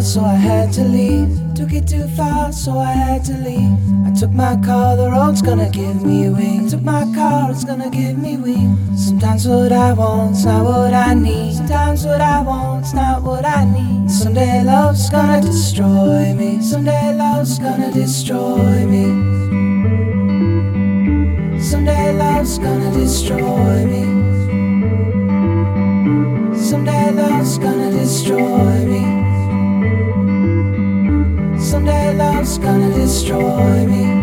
so I had to leave. Took it too far, so I had to leave. I took my car, the road's gonna give me wings. Took my car, it's gonna give me wings. Sometimes what I want's not what I need. Sometimes what I want's not what I need. Someday love's gonna destroy me. Someday love's gonna destroy me. Someday love's gonna destroy me. Someday love's gonna destroy me. Someday love's gonna destroy me.